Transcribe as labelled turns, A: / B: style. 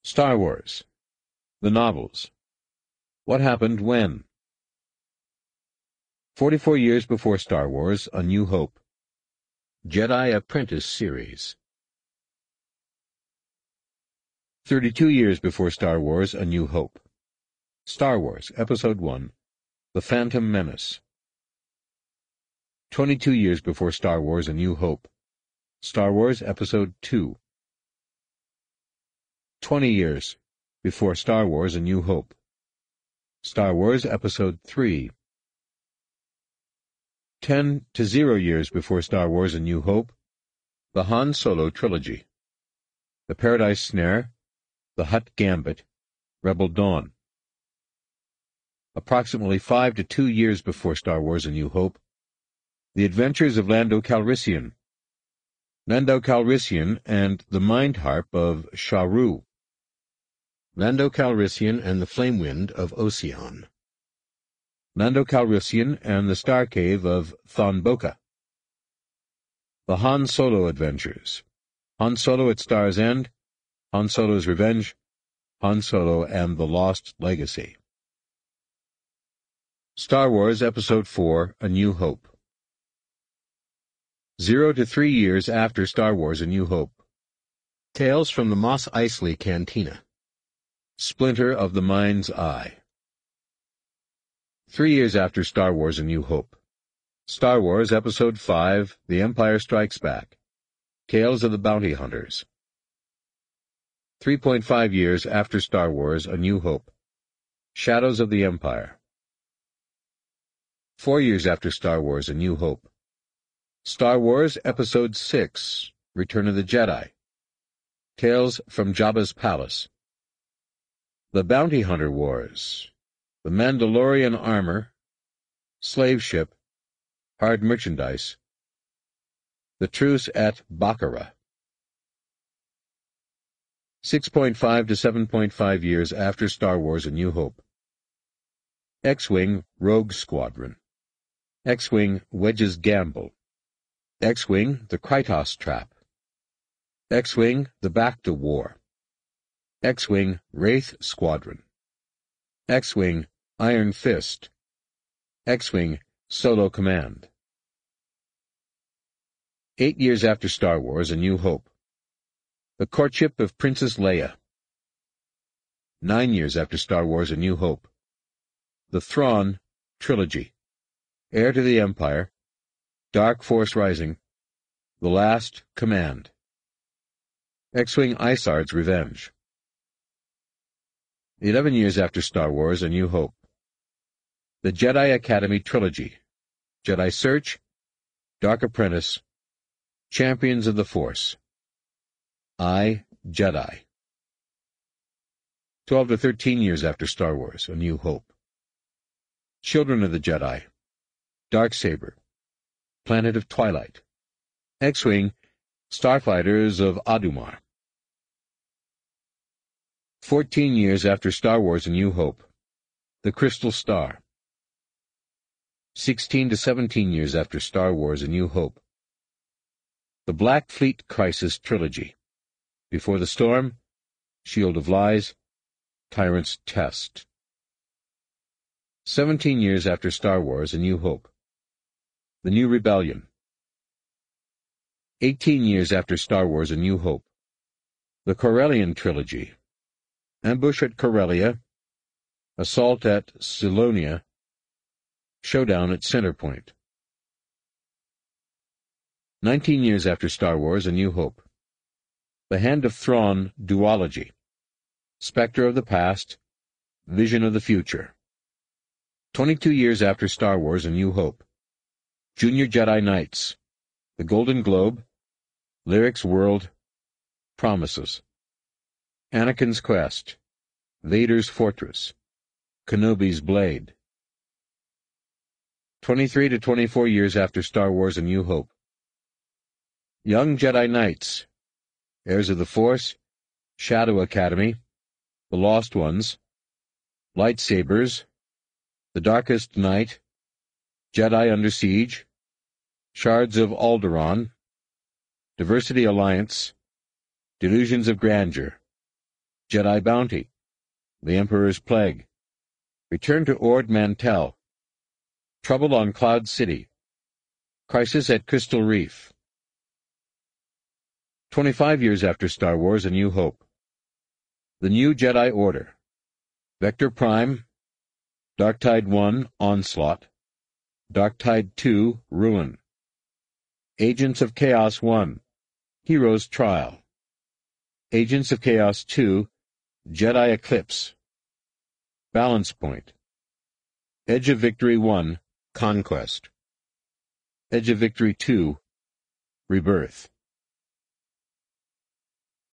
A: Star Wars. The novels. What happened when? 44 years before Star Wars, A New Hope. Jedi Apprentice series. 32 years before Star Wars, A New Hope. Star Wars, Episode 1, The Phantom Menace. 22 years before Star Wars, A New Hope. Star Wars, Episode 2. 20 years before Star Wars, A New Hope. Star Wars, Episode 3. 10 to 0 years before Star Wars, A New Hope. The Han Solo Trilogy. The Paradise Snare, The Hutt Gambit, Rebel Dawn. Approximately 5 to 2 years before Star Wars, A New Hope. The Adventures of Lando Calrissian. Lando Calrissian and the Mind Harp of Sharu. Lando Calrissian and the Flame Wind of Ocean. Lando Calrissian and the Star Cave of Thon Boka. The Han Solo Adventures. Han Solo at Star's End, Han Solo's Revenge, Han Solo and the Lost Legacy. Star Wars Episode 4, A New Hope. 0 to 3 years after Star Wars, A New Hope. Tales from the Mos Eisley Cantina. Splinter of the Mind's Eye. 3 years after Star Wars, A New Hope. Star Wars Episode 5, The Empire Strikes Back. Tales of the Bounty Hunters. 3.5 years after Star Wars, A New Hope. Shadows of the Empire. 4 years after Star Wars, A New Hope. Star Wars Episode 6, Return of the Jedi. Tales from Jabba's Palace. The Bounty Hunter Wars. The Mandalorian Armor. Slave Ship. Hard Merchandise. The Truce at Baccarat. 6.5 to 7.5 years after Star Wars, A New Hope. X-Wing Rogue Squadron. X-Wing Wedge's Gamble. X-Wing The Krytos Trap. X-Wing The Bacta War. X-Wing Wraith Squadron. X-Wing Iron Fist. X-Wing Solo Command. 8 years after Star Wars, A New Hope. The Courtship of Princess Leia. 9 years after Star Wars, A New Hope. The Thrawn Trilogy. Heir to the Empire. Dark Force Rising. The Last Command. X-Wing Isard's Revenge. 11 years after Star Wars, A New Hope. The Jedi Academy Trilogy. Jedi Search. Dark Apprentice. Champions of the Force. I, Jedi. 12 to 13 years after Star Wars, A New Hope. Children of the Jedi. Darksaber. Planet of Twilight. X-Wing Starfighters of Adumar. 14 years after Star Wars, A New Hope. The Crystal Star. 16 to 17 years after Star Wars, A New Hope. The Black Fleet Crisis Trilogy. Before the Storm, Shield of Lies, Tyrant's Test. 17 years after Star Wars, A New Hope. The New Rebellion. 18 years after Star Wars, A New Hope. The Corellian Trilogy. Ambush at Corellia. Assault at Silonia. Showdown at Centerpoint. 19 years after Star Wars, A New Hope. The Hand of Thrawn Duology. Spectre of the Past. Vision of the Future. 22 years after Star Wars, A New Hope. Junior Jedi Knights. The Golden Globe. Lyric's World. Promises. Anakin's Quest. Vader's Fortress. Kenobi's Blade. 23 to 24 years after Star Wars, A New Hope. Young Jedi Knights. Heirs of the Force. Shadow Academy. The Lost Ones. Lightsabers. The Darkest Night. Jedi Under Siege. Shards of Alderaan. Diversity Alliance. Delusions of Grandeur. Jedi Bounty, The Emperor's Plague, Return to Ord Mantell, Trouble on Cloud City, Crisis at Crystal Reef. 25 years after Star Wars: A New Hope. The New Jedi Order, Vector Prime, Darktide 1, Onslaught, Darktide 2, Ruin, Agents of Chaos 1, Hero's Trial, Agents of Chaos 2, Jedi Eclipse, Balance Point, Edge of Victory 1, Conquest, Edge of Victory 2, Rebirth.